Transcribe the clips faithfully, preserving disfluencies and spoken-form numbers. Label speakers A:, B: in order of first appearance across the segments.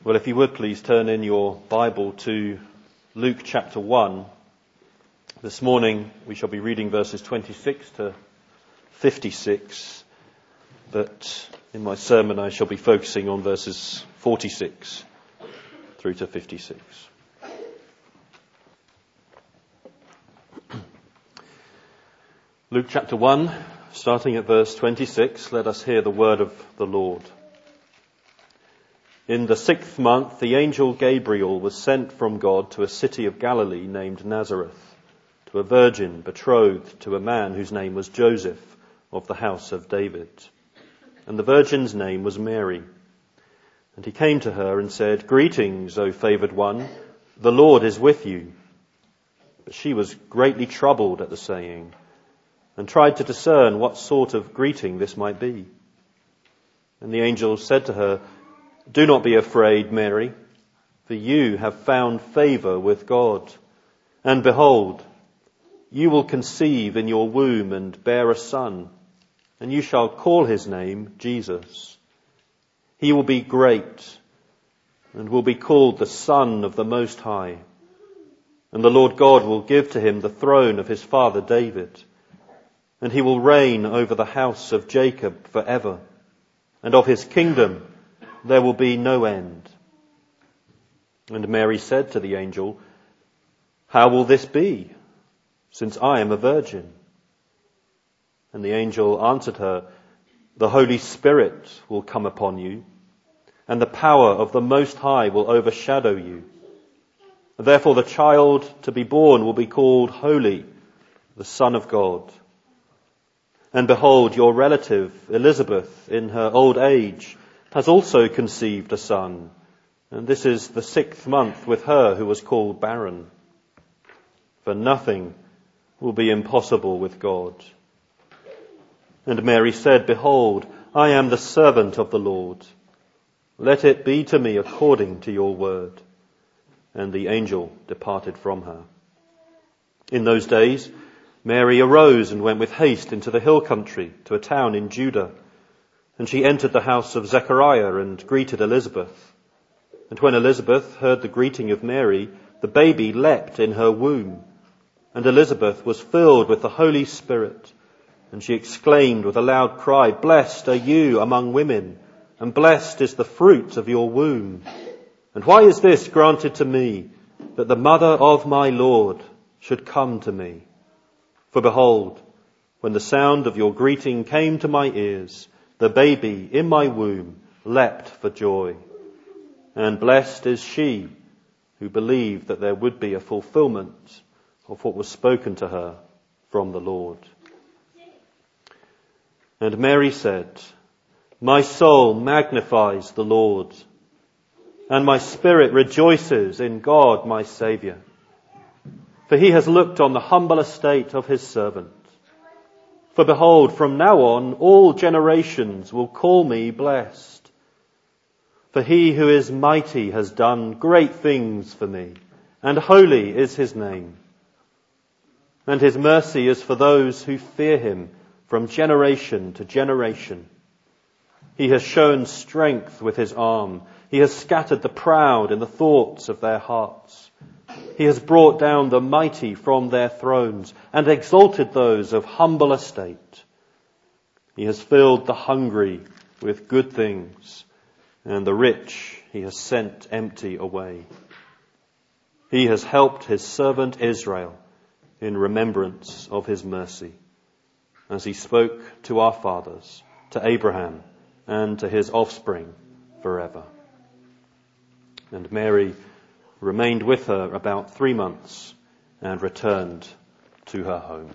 A: Well, if you would please turn in your Bible to Luke chapter one. This morning we shall be reading verses twenty-six to fifty-six, but in my sermon I shall be focusing on verses forty-six through to fifty-six. Luke chapter one, starting at verse twenty-six, let us hear the word of the Lord. In the sixth month, the angel Gabriel was sent from God to a city of Galilee named Nazareth, to a virgin betrothed to a man whose name was Joseph, of the house of David. And the virgin's name was Mary. And he came to her and said, "Greetings, O favoured one, the Lord is with you." But she was greatly troubled at the saying, and tried to discern what sort of greeting this might be. And the angel said to her, "Do not be afraid, Mary, for you have found favour with God. And behold, you will conceive in your womb and bear a son, and you shall call his name Jesus. He will be great and will be called the Son of the Most High. And the Lord God will give to him the throne of his father David, and he will reign over the house of Jacob forever, and of his kingdom there will be no end." And Mary said to the angel, "How will this be, since I am a virgin?" And the angel answered her, "The Holy Spirit will come upon you, and the power of the Most High will overshadow you. Therefore the child to be born will be called Holy, the Son of God. And behold, your relative Elizabeth, in her old age, has also conceived a son, and this is the sixth month with her who was called barren. For nothing will be impossible with God." And Mary said, "Behold, I am the servant of the Lord. Let it be to me according to your word." And the angel departed from her. In those days, Mary arose and went with haste into the hill country to a town in Judah. And she entered the house of Zechariah and greeted Elizabeth. And when Elizabeth heard the greeting of Mary, the baby leapt in her womb. And Elizabeth was filled with the Holy Spirit. And she exclaimed with a loud cry, "Blessed are you among women, and blessed is the fruit of your womb. And why is this granted to me, that the mother of my Lord should come to me? For behold, when the sound of your greeting came to my ears, the baby in my womb leapt for joy. And blessed is she who believed that there would be a fulfillment of what was spoken to her from the Lord." And Mary said, "My soul magnifies the Lord, and my spirit rejoices in God my Saviour. For he has looked on the humble estate of his servant. For behold, from now on all generations will call me blessed. For he who is mighty has done great things for me, and holy is his name. And his mercy is for those who fear him from generation to generation. He has shown strength with his arm. He has scattered the proud in the thoughts of their hearts. He has brought down the mighty from their thrones and exalted those of humble estate. He has filled the hungry with good things, and the rich he has sent empty away. He has helped his servant Israel in remembrance of his mercy, as he spoke to our fathers, to Abraham, and to his offspring forever." And Mary remained with her about three months and returned to her home.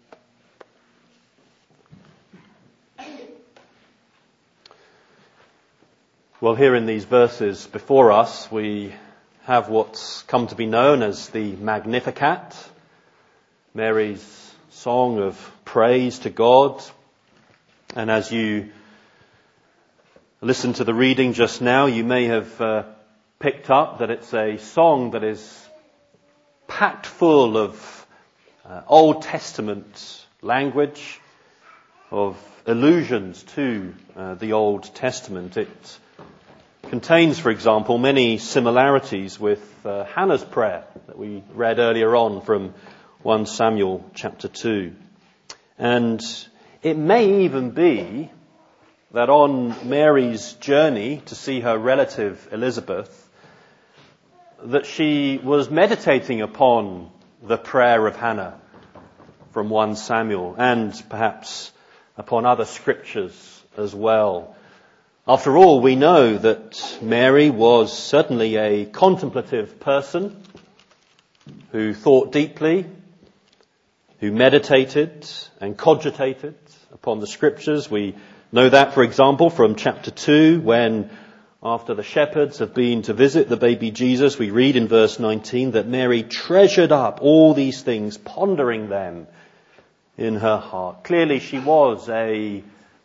A: Well, here in these verses before us, we have what's come to be known as the Magnificat, Mary's song of praise to God. And as you listen to the reading just now, you may have uh, picked up that it's a song that is packed full of uh, Old Testament language, of allusions to uh, the Old Testament. It contains, for example, many similarities with uh, Hannah's prayer that we read earlier on from First Samuel chapter two. And it may even be that on Mary's journey to see her relative Elizabeth, that she was meditating upon the prayer of Hannah from First Samuel and perhaps upon other scriptures as well. After all, we know that Mary was certainly a contemplative person who thought deeply, who meditated and cogitated upon the scriptures. We know that, for example, from chapter two, when after the shepherds have been to visit the baby Jesus, we read in verse nineteen that Mary treasured up all these things, pondering them in her heart. Clearly she was a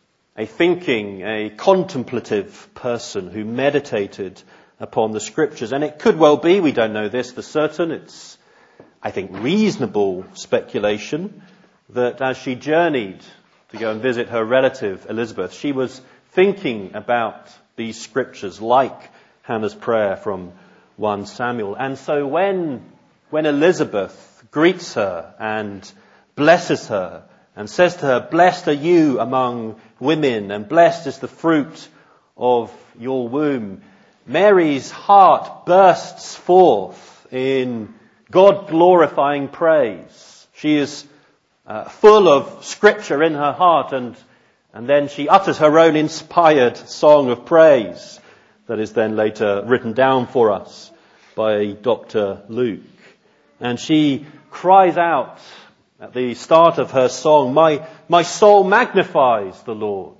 A: a thinking, a contemplative person who meditated upon the scriptures. And it could well be, we don't know this for certain, it's, I think, reasonable speculation, that as she journeyed to go and visit her relative Elizabeth, she was thinking about these scriptures like Hannah's prayer from First Samuel. And so when, when Elizabeth greets her and blesses her and says to her, "Blessed are you among women, and blessed is the fruit of your womb," Mary's heart bursts forth in God-glorifying praise. She is uh, full of scripture in her heart, and, and then she utters her own inspired song of praise that is then later written down for us by Doctor Luke. And she cries out at the start of her song, my, my soul magnifies the Lord,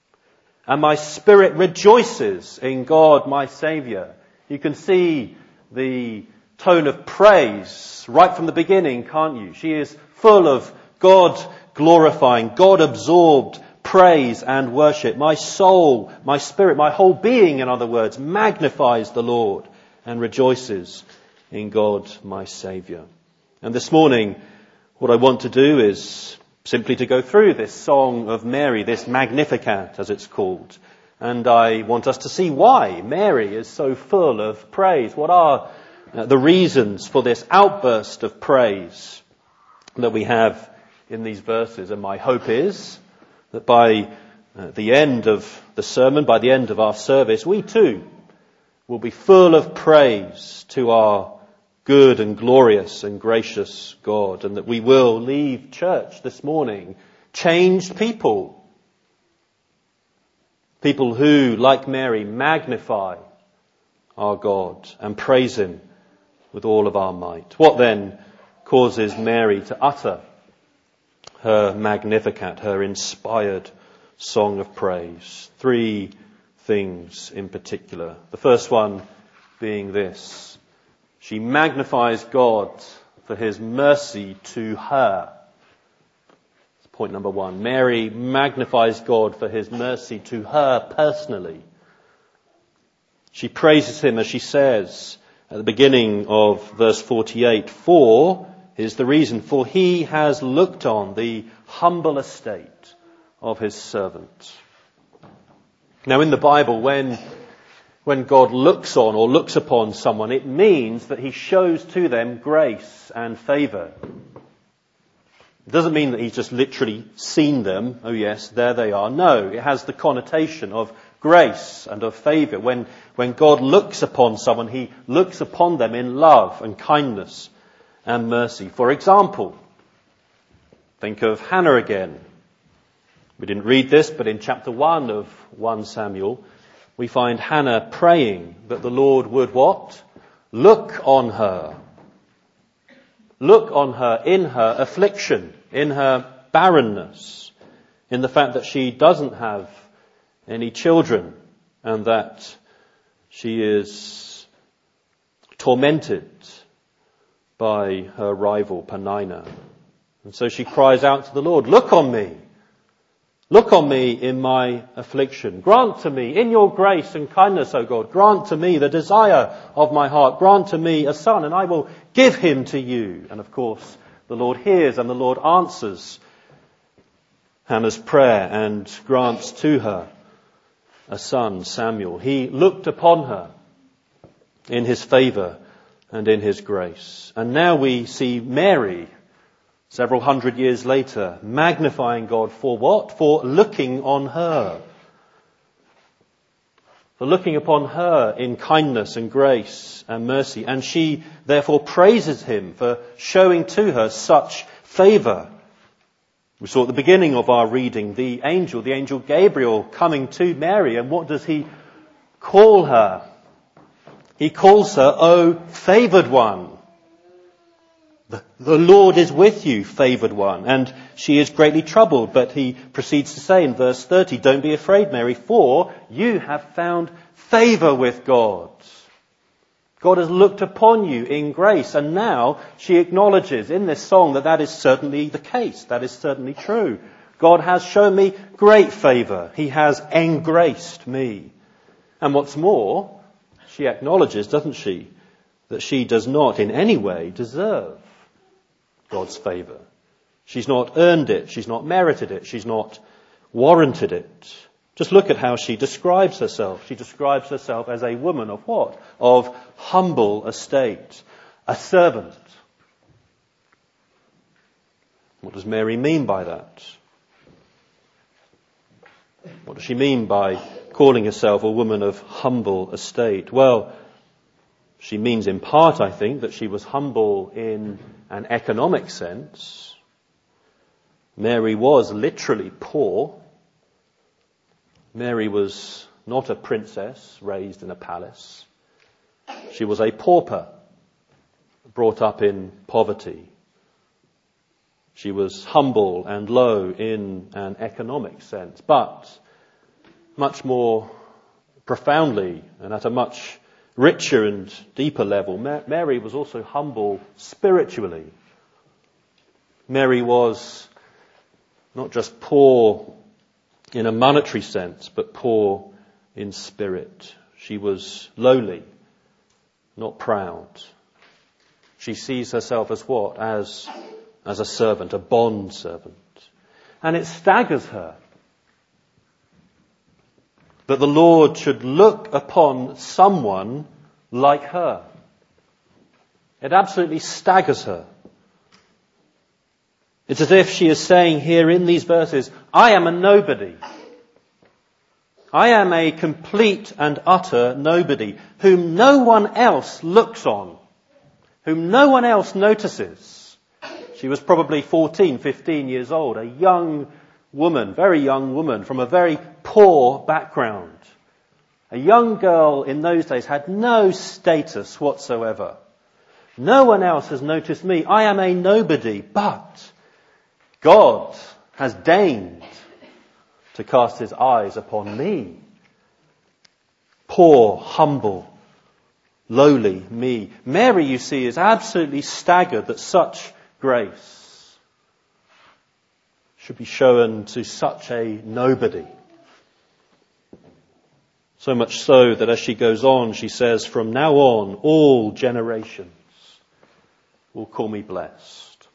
A: and my spirit rejoices in God my Saviour. You can see the tone of praise right from the beginning, can't you? She is full of God-glorifying, God-absorbed praise and worship. My soul, my spirit, my whole being, in other words, magnifies the Lord and rejoices in God my Saviour. And this morning, what I want to do is simply to go through this song of Mary, this Magnificat as it's called. And I want us to see why Mary is so full of praise. What are the reasons for this outburst of praise that we have in these verses? And my hope is that by the end of the sermon, by the end of our service, we too will be full of praise to our good and glorious and gracious God, and that we will leave church this morning changed people. People who, like Mary, magnify our God and praise Him with all of our might. What then causes Mary to utter her Magnificat, her inspired song of praise? Three things in particular. The first one being this: she magnifies God for His mercy to her. That's point number one. Mary magnifies God for His mercy to her personally. She praises Him, as she says at the beginning of verse forty-eight, for, here's the reason, for He has looked on the humble estate of His servant. Now in the Bible, when When God looks on or looks upon someone, it means that He shows to them grace and favour. It doesn't mean that He's just literally seen them. Oh yes, there they are. No, it has the connotation of grace and of favour. When, when God looks upon someone, He looks upon them in love and kindness and mercy. For example, think of Hannah again. We didn't read this, but in chapter one of First Samuel, we find Hannah praying that the Lord would what? Look on her. Look on her in her affliction, in her barrenness, in the fact that she doesn't have any children and that she is tormented by her rival Peninnah. And so she cries out to the Lord, look on me. Look on me in my affliction. Grant to me, in your grace and kindness, O God, grant to me the desire of my heart. Grant to me a son, and I will give him to you. And of course, the Lord hears and the Lord answers Hannah's prayer and grants to her a son, Samuel. He looked upon her in his favour and in his grace. And now we see Mary, several hundred years later, magnifying God for what? For looking on her. For looking upon her in kindness and grace and mercy. And she therefore praises him for showing to her such favour. We saw at the beginning of our reading the angel, the angel Gabriel, coming to Mary. And what does he call her? He calls her, "O favoured one." The, the Lord is with you, favoured one. And she is greatly troubled. But he proceeds to say in verse thirty, "Don't be afraid, Mary, for you have found favour with God." God has looked upon you in grace. And now she acknowledges in this song that that is certainly the case. That is certainly true. God has shown me great favour. He has engraced me. And what's more, she acknowledges, doesn't she, that she does not in any way deserve God's favour. She's not earned it. She's not merited it. She's not warranted it. Just look at how she describes herself. She describes herself as a woman of what? Of humble estate. A servant. What does Mary mean by that? What does she mean by calling herself a woman of humble estate? Well, she means in part, I think, that she was humble in an economic sense. Mary was literally poor. Mary was not a princess raised in a palace. She was a pauper, brought up in poverty. She was humble and low in an economic sense, but much more profoundly and at a much richer and deeper level, Mary was also humble spiritually. Mary was not just poor in a monetary sense, but poor in spirit. She was lowly, not proud. She sees herself as what? As, as a servant, a bond servant. And it staggers her that the Lord should look upon someone like her. It absolutely staggers her. It's as if she is saying here in these verses, I am a nobody. I am a complete and utter nobody, whom no one else looks on, whom no one else notices. She was probably fourteen, fifteen years old, a young woman, very young woman from a very poor background. A young girl in those days had no status whatsoever. No one else has noticed me. I am a nobody, but God has deigned to cast his eyes upon me. Poor, humble, lowly me. Mary, you see, is absolutely staggered that such grace should be shown to such a nobody. So much so that as she goes on, she says, from now on, all generations will call me blessed.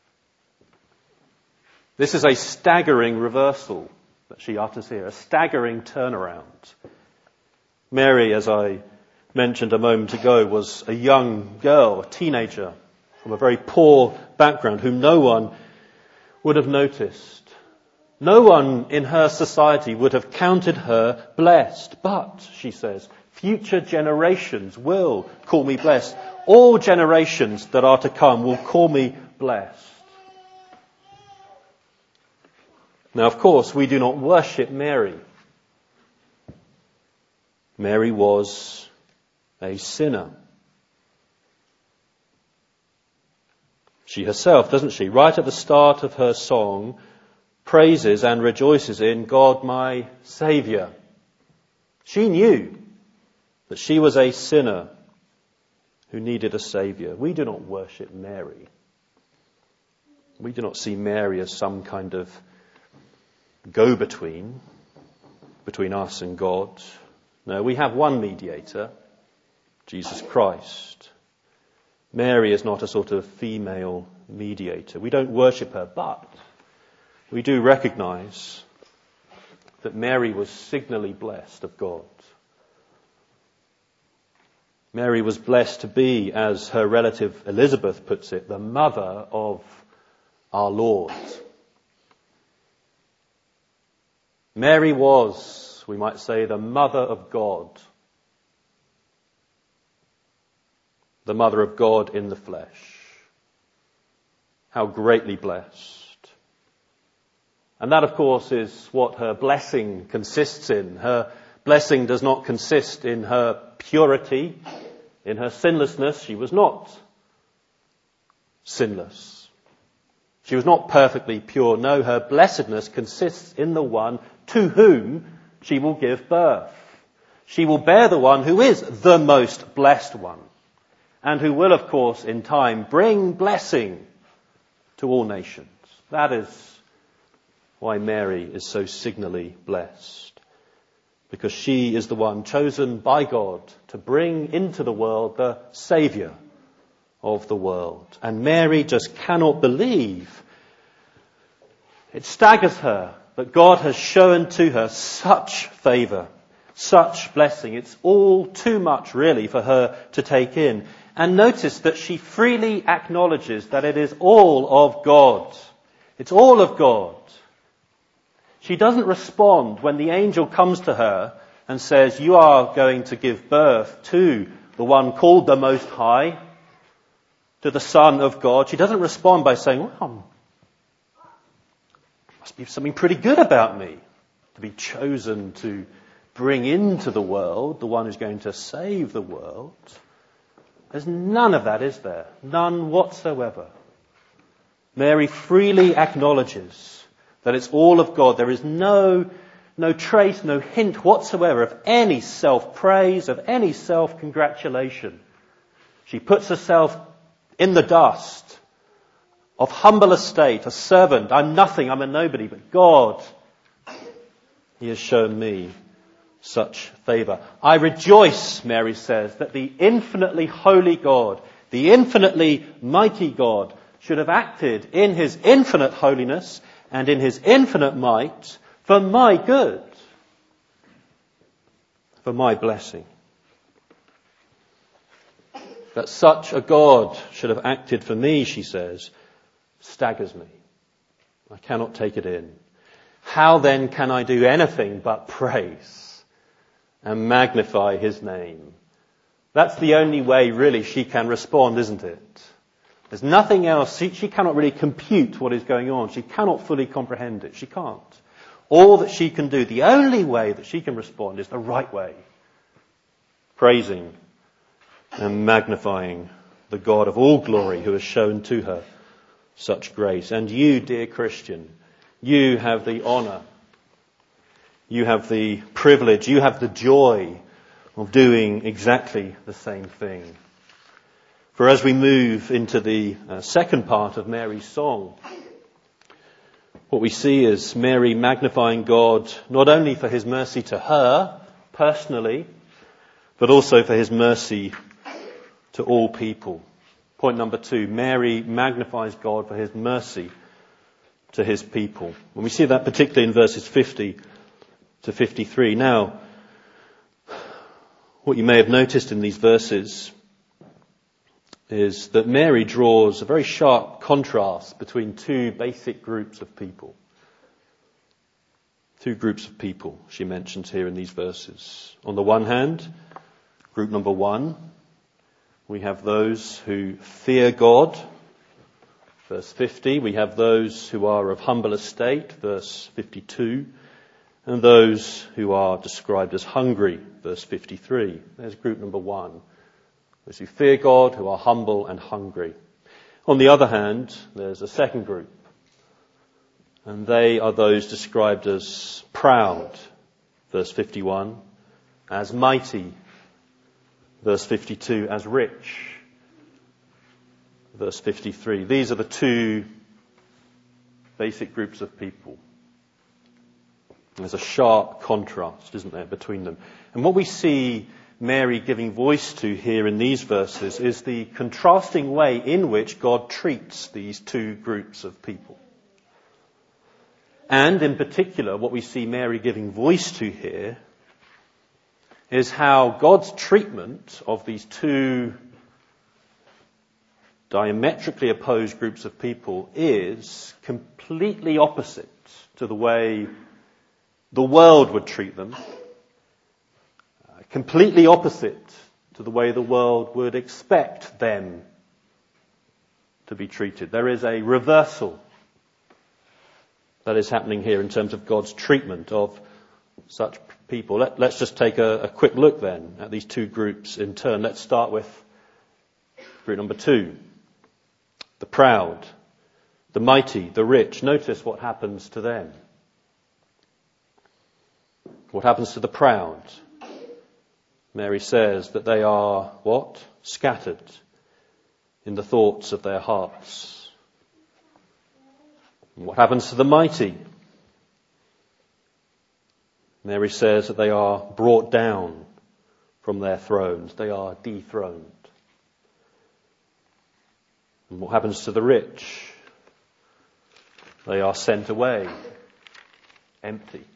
A: This is a staggering reversal that she utters here, a staggering turnaround. Mary, as I mentioned a moment ago, was a young girl, a teenager from a very poor background whom no one would have noticed. No one in her society would have counted her blessed. But, she says, future generations will call me blessed. All generations that are to come will call me blessed. Now, of course, we do not worship Mary. Mary was a sinner. She herself, doesn't she, right at the start of her song, praises and rejoices in God my Saviour. She knew that she was a sinner who needed a Saviour. We do not worship Mary. We do not see Mary as some kind of go-between between us and God. No, we have one mediator, Jesus Christ. Mary is not a sort of female mediator. We don't worship her, but we do recognise that Mary was signally blessed of God. Mary was blessed to be, as her relative Elizabeth puts it, the mother of our Lord. Mary was, we might say, the mother of God. The mother of God in the flesh. How greatly blessed. And that, of course, is what her blessing consists in. Her blessing does not consist in her purity, in her sinlessness. She was not sinless. She was not perfectly pure. No, her blessedness consists in the one to whom she will give birth. She will bear the one who is the most blessed one, and who will, of course, in time bring blessing to all nations. That is why Mary is so signally blessed. Because she is the one chosen by God to bring into the world the Saviour of the world. And Mary just cannot believe. It staggers her that God has shown to her such favour, such blessing. It's all too much, really, for her to take in. And notice that she freely acknowledges that it is all of God. It's all of God. She doesn't respond when the angel comes to her and says, you are going to give birth to the one called the Most High, to the Son of God. She doesn't respond by saying, well, must be something pretty good about me to be chosen to bring into the world the one who's going to save the world. There's none of that, is there? None whatsoever. Mary freely acknowledges that it's all of God. There is no, no trace, no hint whatsoever of any self-praise, of any self-congratulation. She puts herself in the dust, of humble estate, a servant. I'm nothing, I'm a nobody, but God, He has shown me such favour. I rejoice, Mary says, that the infinitely holy God, the infinitely mighty God, should have acted in His infinite holiness and in His infinite might for my good, for my blessing. That such a God should have acted for me, she says, staggers me. I cannot take it in. How then can I do anything but praise and magnify His name? That's the only way really she can respond, isn't it? There's nothing else. She, she cannot really compute what is going on. She cannot fully comprehend it. She can't. All that she can do, the only way that she can respond is the right way. Praising and magnifying the God of all glory who has shown to her such grace. And you, dear Christian, you have the honour, you have the privilege, you have the joy of doing exactly the same thing. For as we move into the uh, second part of Mary's song, what we see is Mary magnifying God not only for His mercy to her personally, but also for His mercy to all people. Point number two, Mary magnifies God for His mercy to His people. And we see that particularly in verses fifty to fifty-three. Now, what you may have noticed in these verses is that Mary draws a very sharp contrast between two basic groups of people. Two groups of people she mentions here in these verses. On the one hand, group number one, we have those who fear God, verse fifty. We have those who are of humble estate, verse fifty-two. And those who are described as hungry, verse fifty-three. There's group number one. Those who fear God, who are humble and hungry. On the other hand, there's a second group. And they are those described as proud, verse fifty-one, as mighty, verse fifty-two, as rich, verse fifty-three. These are the two basic groups of people. There's a sharp contrast, isn't there, between them. And what we see Mary giving voice to here in these verses is the contrasting way in which God treats these two groups of people. And in particular, what we see Mary giving voice to here is how God's treatment of these two diametrically opposed groups of people is completely opposite to the way the world would treat them, uh, completely opposite to the way the world would expect them to be treated. There is a reversal that is happening here in terms of God's treatment of such people. Let, let's just take a, a quick look then at these two groups in turn. Let's start with group number two. The proud, the mighty, the rich. Notice what happens to them. What happens to the proud? Mary says that they are what? Scattered in the thoughts of their hearts. And what happens to the mighty? Mary says that they are brought down from their thrones. They are dethroned. And what happens to the rich? They are sent away, empty.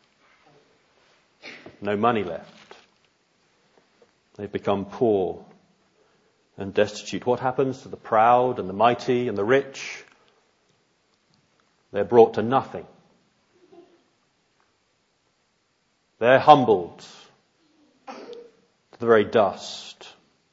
A: No money left. They've become poor and destitute. What happens to the proud and the mighty and the rich? They're brought to nothing. They're humbled to the very dust.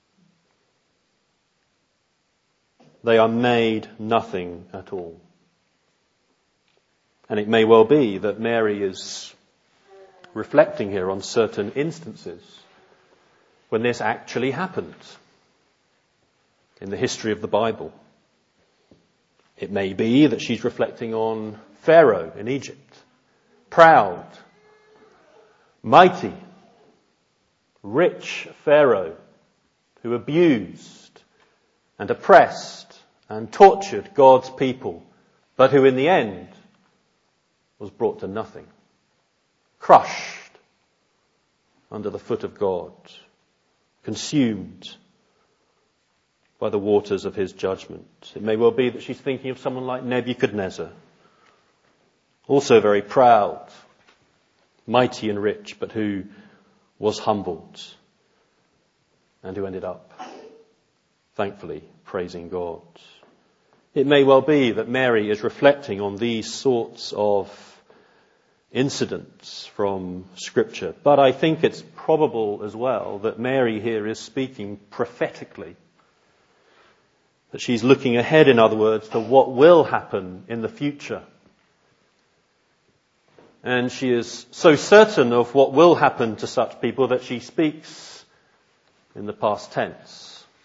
A: They are made nothing at all. And it may well be that Mary is reflecting here on certain instances when this actually happened in the history of the Bible. It may be that she's reflecting on Pharaoh in Egypt, proud, mighty, rich Pharaoh who abused and oppressed and tortured God's people, but who in the end was brought to nothing, crushed under the foot of God, consumed by the waters of his judgment. It may well be that she's thinking of someone like Nebuchadnezzar, also very proud, mighty and rich, but who was humbled and who ended up, thankfully, praising God. It may well be that Mary is reflecting on these sorts of incidents from Scripture. But I think it's probable as well that Mary here is speaking prophetically. That she's looking ahead, in other words, to what will happen in the future. And she is so certain of what will happen to such people that she speaks in the past tense.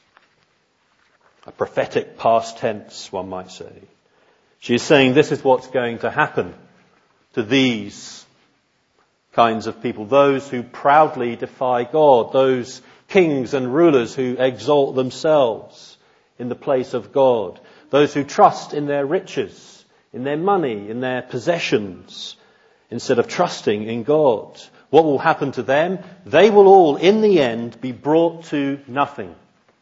A: A prophetic past tense, one might say. She is saying this is what's going to happen to these kinds of people, those who proudly defy God, those kings and rulers who exalt themselves in the place of God, those who trust in their riches, in their money, in their possessions, instead of trusting in God. What will happen to them? They will all, in the end, be brought to nothing.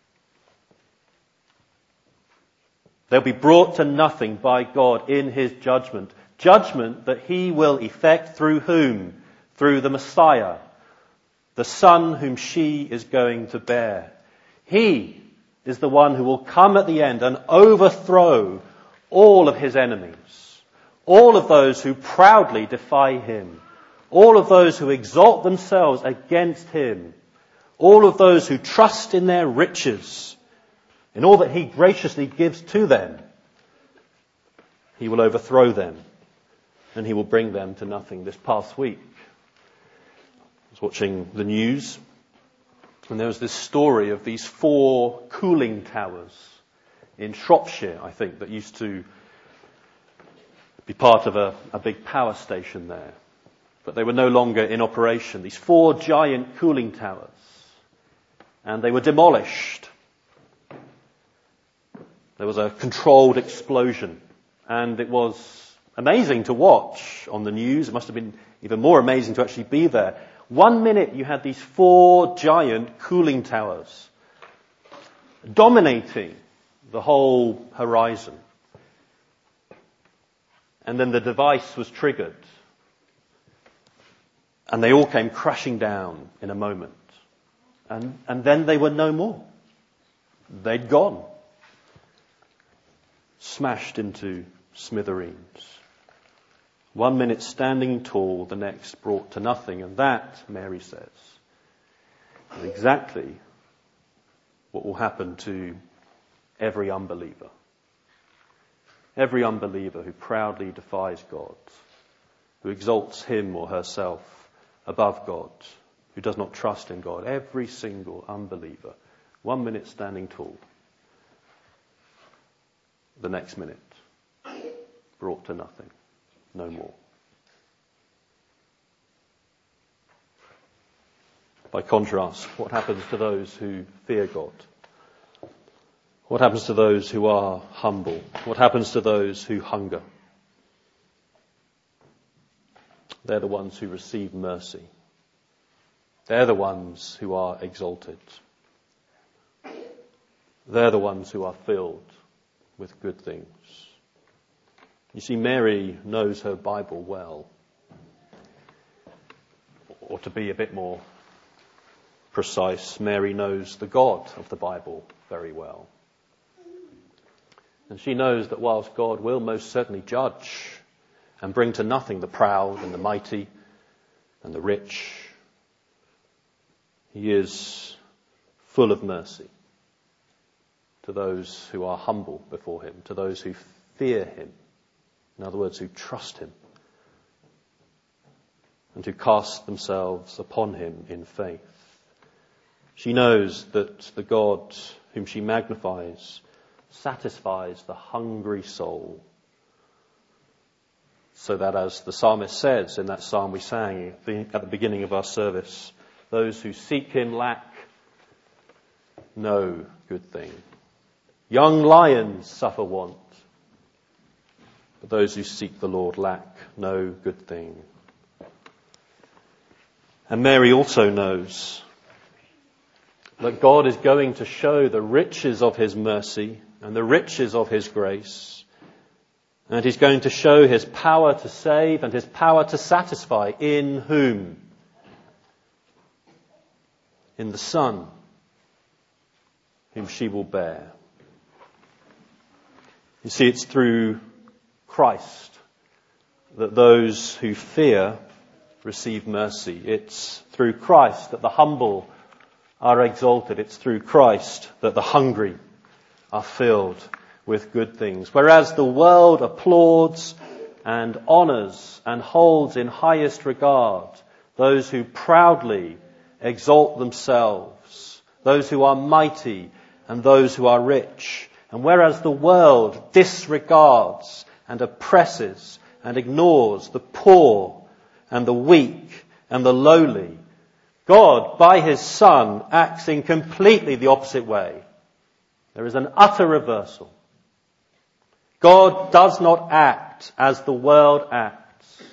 A: They'll be brought to nothing by God in his judgment. Judgment that he will effect through whom? Through the Messiah, the Son whom she is going to bear. He is the one who will come at the end and overthrow all of his enemies, all of those who proudly defy him, all of those who exalt themselves against him, all of those who trust in their riches, in all that he graciously gives to them. He will overthrow them and he will bring them to nothing. This past week, I was watching the news and there was this story of these four cooling towers in Shropshire, I think, that used to be part of a, a big power station there. But they were no longer in operation. These four giant cooling towers. And they were demolished. There was a controlled explosion. And it was amazing to watch on the news. It must have been even more amazing to actually be there. One minute you had these four giant cooling towers dominating the whole horizon. And then the device was triggered. And they all came crashing down in a moment. And, and then they were no more. They'd gone. Smashed into smithereens. One minute standing tall, the next brought to nothing. And that, Mary says, is exactly what will happen to every unbeliever. Every unbeliever who proudly defies God, who exalts him or herself above God, who does not trust in God. Every single unbeliever, one minute standing tall, the next minute brought to nothing, no more. By contrast, what happens to those who fear God? What happens to those who are humble? What happens to those who hunger? They're the ones who receive mercy. They're the ones who are exalted. They're the ones who are filled with good things. You see, Mary knows her Bible well. Or to be a bit more precise, Mary knows the God of the Bible very well. And she knows that whilst God will most certainly judge and bring to nothing the proud and the mighty and the rich, he is full of mercy to those who are humble before him, to those who fear him, in other words, who trust him, and who cast themselves upon him in faith. She knows that the God whom she magnifies satisfies the hungry soul, so that, as the psalmist says in that psalm we sang at the beginning of our service, those who seek him lack no good thing. Young lions suffer want, but those who seek the Lord lack no good thing. And Mary also knows that God is going to show the riches of his mercy and the riches of his grace, and he's going to show his power to save and his power to satisfy. In whom? In the Son, whom she will bear. You see, it's through Christ that those who fear receive mercy. It's through Christ that the humble are exalted. It's through Christ that the hungry are filled with good things. Whereas the world applauds and honours and holds in highest regard those who proudly exalt themselves, those who are mighty and those who are rich. And whereas the world disregards and oppresses and ignores the poor and the weak and the lowly, God, by his Son, acts in completely the opposite way. There is an utter reversal. God does not act as the world acts.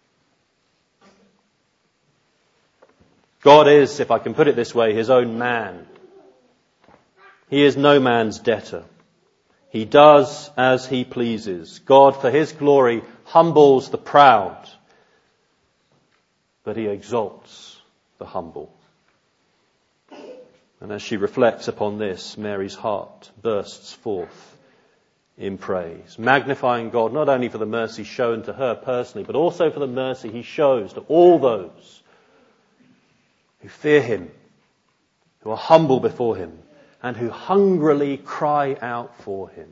A: God is, if I can put it this way, his own man. He is no man's debtor. He does as he pleases. God, for his glory, humbles the proud, but he exalts the humble. And as she reflects upon this, Mary's heart bursts forth in praise, magnifying God not only for the mercy shown to her personally, but also for the mercy he shows to all those who fear him, who are humble before him, and who hungrily cry out for him.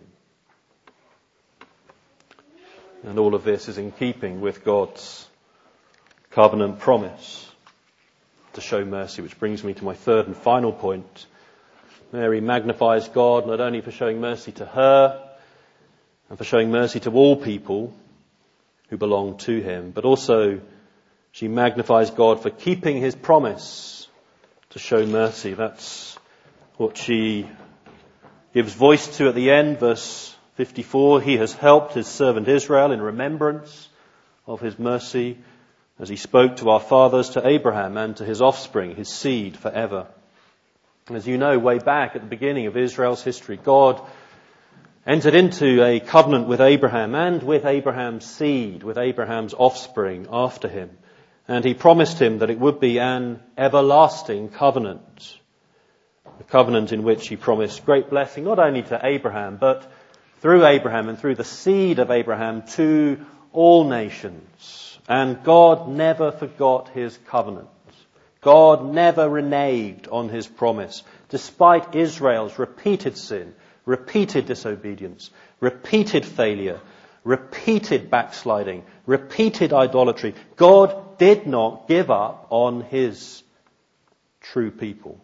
A: And all of this is in keeping with God's covenant promise to show mercy, which brings me to my third and final point. Mary magnifies God not only for showing mercy to her and for showing mercy to all people who belong to him, but also she magnifies God for keeping his promise to show mercy. That's what she gives voice to at the end, verse fifty-four. He has helped his servant Israel in remembrance of his mercy, as he spoke to our fathers, to Abraham and to his offspring, his seed forever. And as you know, way back at the beginning of Israel's history, God entered into a covenant with Abraham and with Abraham's seed, with Abraham's offspring after him. And he promised him that it would be an everlasting covenant. A covenant in which he promised great blessing not only to Abraham, but through Abraham and through the seed of Abraham to all nations. And God never forgot his covenant. God never reneged on his promise, despite Israel's repeated sin, repeated disobedience, repeated failure, repeated backsliding, repeated idolatry. God did not give up on his true people.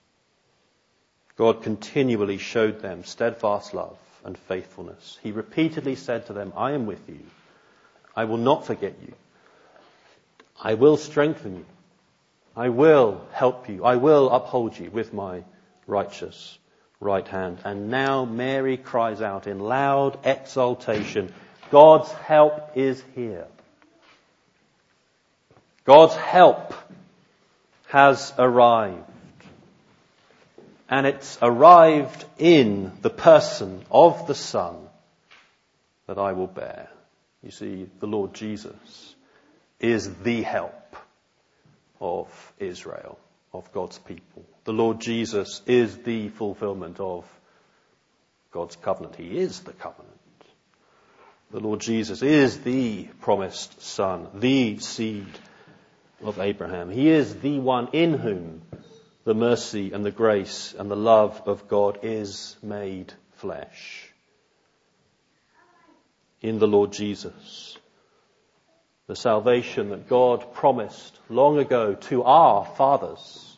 A: God continually showed them steadfast love and faithfulness. He repeatedly said to them, I am with you. I will not forget you. I will strengthen you. I will help you. I will uphold you with my righteous right hand. And now Mary cries out in loud exultation, God's help is here. God's help has arrived. And it's arrived in the person of the Son that I will bear. You see, the Lord Jesus is the help of Israel, of God's people. The Lord Jesus is the fulfillment of God's covenant. He is the covenant. The Lord Jesus is the promised Son, the seed of Abraham. He is the one in whom the mercy and the grace and the love of God is made flesh. In the Lord Jesus, the salvation that God promised long ago to our fathers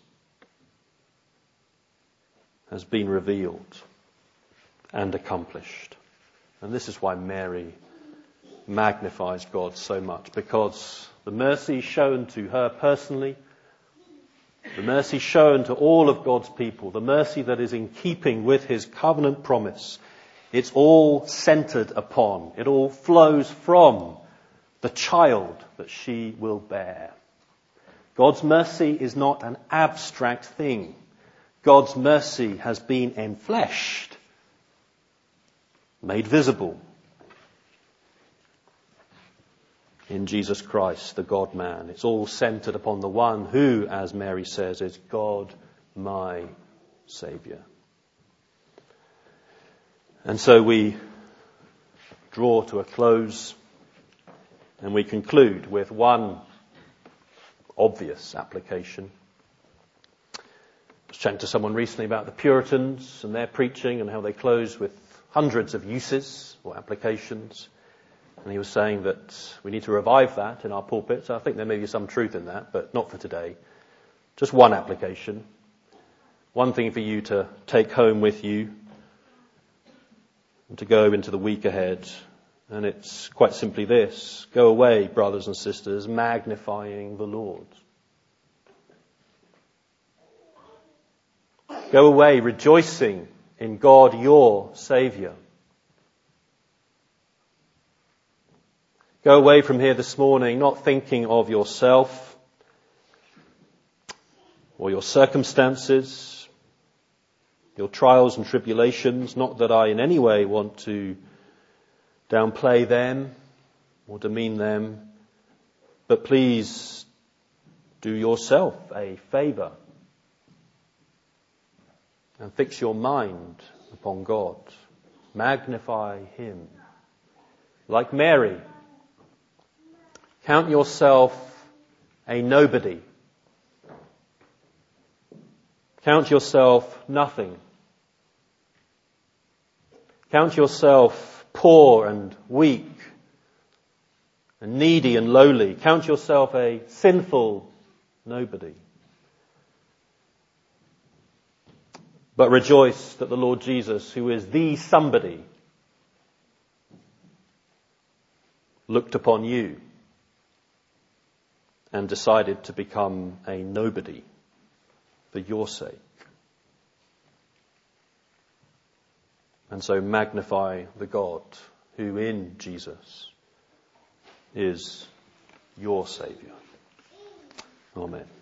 A: has been revealed and accomplished. And this is why Mary magnifies God so much, because the mercy shown to her personally, the mercy shown to all of God's people, the mercy that is in keeping with his covenant promise, it's all centered upon, it all flows from the child that she will bear. God's mercy is not an abstract thing. God's mercy has been enfleshed, made visible in Jesus Christ, the God-man. It's all centered upon the one who, as Mary says, is God, my Saviour. And so we draw to a close and we conclude with one obvious application. I was chatting to someone recently about the Puritans and their preaching and how they close with hundreds of uses or applications. And he was saying that we need to revive that in our pulpits. I think there may be some truth in that, but not for today. Just one application. One thing for you to take home with you and to go into the week ahead. And it's quite simply this. Go away, brothers and sisters, magnifying the Lord. Go away rejoicing in God, your Saviour. Go away from here this morning not thinking of yourself or your circumstances, your trials and tribulations. Not that I in any way want to downplay them or demean them, but please do yourself a favour and fix your mind upon God. Magnify him. Like Mary, count yourself a nobody. Count yourself nothing. Count yourself poor and weak and needy and lowly. Count yourself a sinful nobody. But rejoice that the Lord Jesus, who is the somebody, looked upon you and decided to become a nobody for your sake. And so magnify the God who in Jesus is your Saviour. Amen.